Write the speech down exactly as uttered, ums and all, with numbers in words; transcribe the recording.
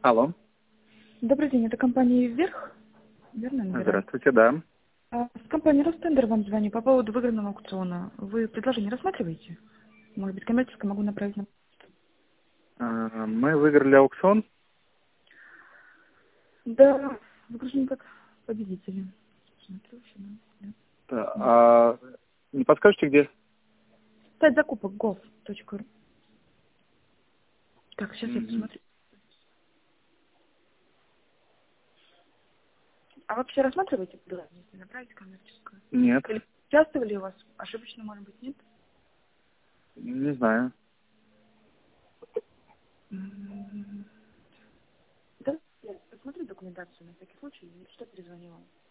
Алло. Добрый день, это компания «Вверх», верно? набираю? Здравствуйте, да. А, С компании «Ростендер» вам звоню по поводу выигранного аукциона. Вы предложение рассматриваете? Может быть, коммерческое могу направить на... А, Мы выиграли аукцион. Да, выгружены как победители. Смотрю, что, да, да. Да, Да. А не подскажете, где? Сайт закупок gov точка ру. Так, сейчас я Мгм. посмотрю. А вообще рассматриваете предложение, если направить коммерческое? Нет, Или участвовали у вас? Ошибочно, может быть, нет? не знаю. М, Да, я посмотрю документацию на всякий случай, и что перезвоню вам.